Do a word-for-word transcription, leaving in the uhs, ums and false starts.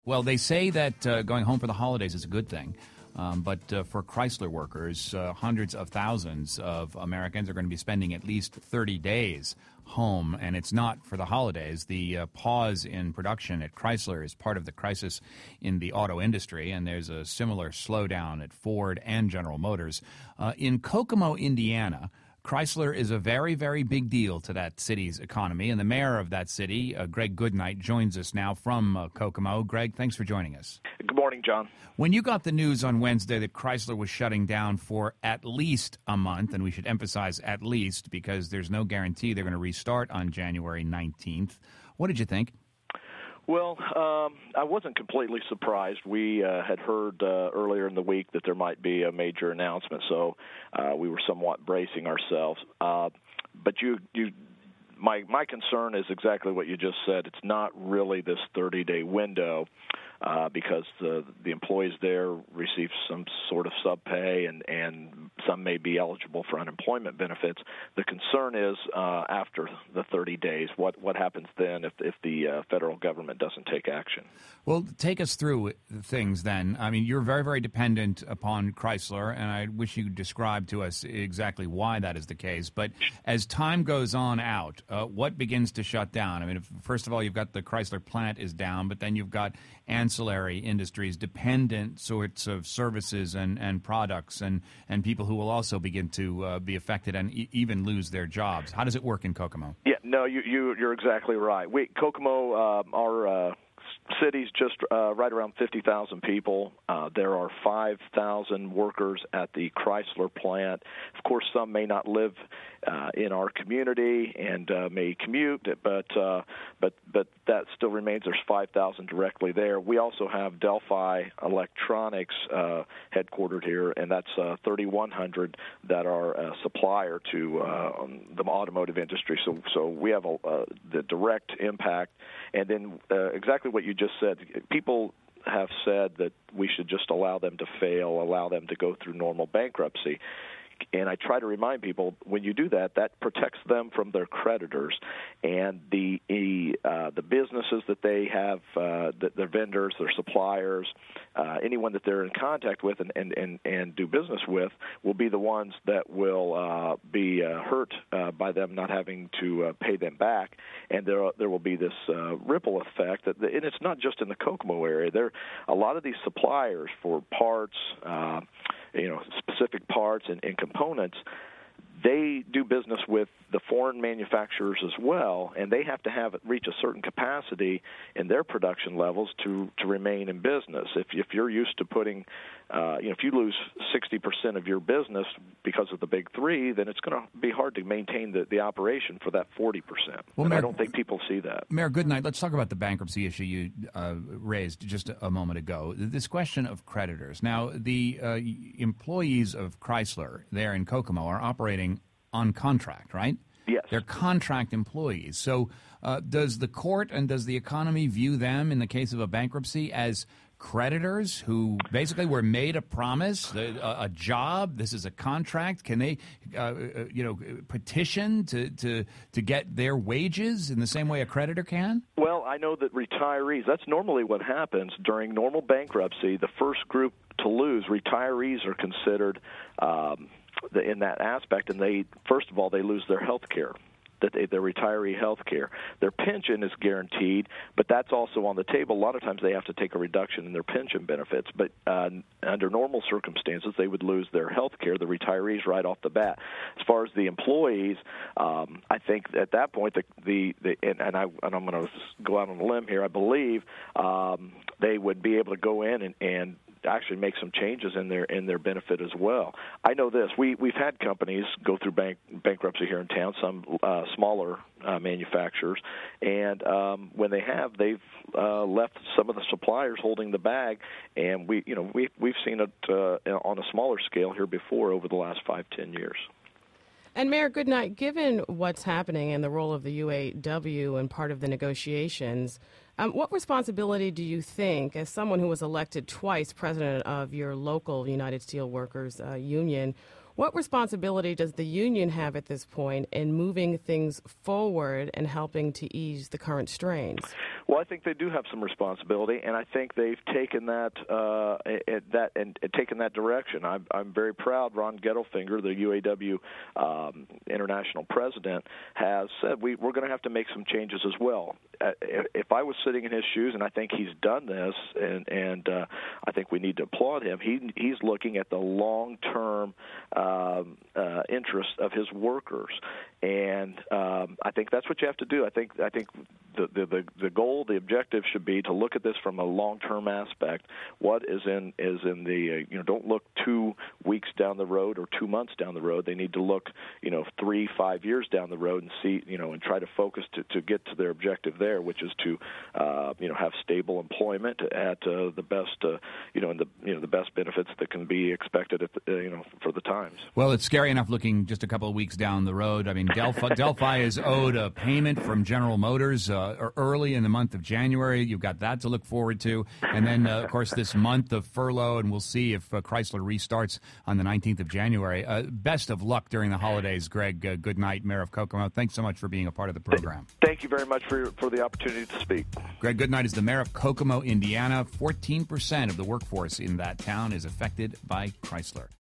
Well, they say that uh, going home for the holidays is a good thing. Um, but uh, for Chrysler workers, uh, hundreds of thousands of Americans are going to be spending at least thirty days home, and it's not for the holidays. The uh, pause in production at Chrysler is part of the crisis in the auto industry, and there's a similar slowdown at Ford and General Motors. Uh, in Kokomo, Indiana, Chrysler is a very, very big deal to that city's economy, and the mayor of that city, uh, Greg Goodnight, joins us now from uh, Kokomo. Greg, thanks for joining us. Good morning, John. When you got the news on Wednesday that Chrysler was shutting down for at least a month, and we should emphasize at least because there's no guarantee they're going to restart on January nineteenth, what did you think? Well, um, I wasn't completely surprised. We uh, had heard uh, earlier in the week that there might be a major announcement, so uh, we were somewhat bracing ourselves. Uh, but you, you, my my concern is exactly what you just said. It's not really this thirty-day window. Uh, because the the employees there receive some sort of subpay, and, and some may be eligible for unemployment benefits. The concern is uh, after the thirty days, what, what happens then if if the uh, federal government doesn't take action? Well, take us through things then. I mean, you're very, very dependent upon Chrysler, and I wish you could describe to us exactly why that is the case. But as time goes on out, uh, what begins to shut down? I mean, if, first of all, you've got the Chrysler plant is down, but then you've got ancillary industries, dependent sorts of services and, and products, and, and people who will also begin to uh, be affected and e- even lose their jobs. How does it work in Kokomo? Yeah, no, you, you, you're exactly right. We, Kokomo, uh, our uh, city's just uh, right around fifty thousand people. Uh, there are five thousand workers at the Chrysler plant. Of course, some may not live uh, in our community and uh, may commute, but uh, but but that still remains. There's five thousand directly there. We also have Delphi Electronics uh, headquartered here, and that's uh, thirty-one hundred that are a supplier to uh, the automotive industry. So so we have a, uh, the direct impact, and then uh, exactly what you just said. People have said that we should just allow them to fail, allow them to go through normal bankruptcy. And I try to remind people, when you do that, that protects them from their creditors, and the uh, the businesses that they have, uh, the, their vendors, their suppliers, uh, anyone that they're in contact with and, and, and, and do business with will be the ones that will uh, be uh, hurt uh, by them not having to uh, pay them back. And there there will be this uh, ripple effect, that, and it's not just in the Kokomo area. There, a lot of these suppliers for parts, uh, you know, specific parts and, and components, they do business with the foreign manufacturers as well, and they have to have it reach a certain capacity in their production levels to, to remain in business. If if you're used to putting, uh, you know, if you lose sixty percent of your business because of the big three, then it's going to be hard to maintain the, the operation for that forty percent. Well, and Mayor, I don't think people see that. Mayor Goodnight, let's talk about the bankruptcy issue you uh, raised just a moment ago. This question of creditors. Now, the uh, employees of Chrysler there in Kokomo are operating on contract, right? Yes. They're contract employees. So uh, does the court and does the economy view them, in the case of a bankruptcy, as creditors who basically were made a promise, a, a job? This is a contract. Can they, uh, you know, petition to, to, to get their wages in the same way a creditor can? Well, I know that retirees, that's normally what happens during normal bankruptcy. The first group to lose, retirees are considered um, The, in that aspect, and they first of all they lose their health care, that they, their retiree health care. Their pension is guaranteed, but that's also on the table. A lot of times they have to take a reduction in their pension benefits, but uh, under normal circumstances they would lose their health care, the retirees, right off the bat. As far as the employees, um, I think at that point the, the, the and, and, I, and I'm going to go out on a limb here, I believe um, they would be able to go in and, and actually make some changes in their in their benefit as well. I know this. We we've had companies go through bank, bankruptcy here in town, some uh, smaller uh, manufacturers, and um, when they have, they've uh, left some of the suppliers holding the bag, and we you know we we've seen it uh, on a smaller scale here before over the last five ten years. And Mayor Goodnight, given what's happening and the role of the U A W and part of the negotiations, um, what responsibility do you think, as someone who was elected twice president of your local United Steelworkers uh, union, What responsibility does the union have at this point in moving things forward and helping to ease the current strains? Well, I think they do have some responsibility, and I think they've taken that uh, that and, and taken that direction. I'm, I'm very proud. Ron Gettelfinger, the U A W um, international president, has said we, we're going to have to make some changes as well. Uh, if I was sitting in his shoes, and I think he's done this, and, and uh, I think we need to applaud him. He he's looking at the long-term um, uh, interests of his workers, and um, I think that's what you have to do. I think I think the the, the, the goal, the objective should be to look at this from a long-term aspect. What is in is in the uh, you know don't look two weeks down the road or two months down the road. They need to look you know three, five years down the road and see you know and try to focus to, to get to their objective there, which is to uh, you know have stable employment at uh, the best uh, you know and the you know the best benefits that can be expected at the, uh, you know for the times. Well, it's scary enough looking just a couple of weeks down the road. I mean, Delphi, Delphi is owed a payment from General Motors uh, early in the month of January. You've got that to look forward to. And then, uh, of course, this month of furlough, and we'll see if uh, Chrysler restarts on the nineteenth of January. Uh, best of luck during the holidays, Greg. Uh, good night, Mayor of Kokomo. Thanks so much for being a part of the program. Thank you very much for, for the opportunity to speak. Greg Goodnight is the mayor of Kokomo, Indiana. fourteen percent of the workforce in that town is affected by Chrysler.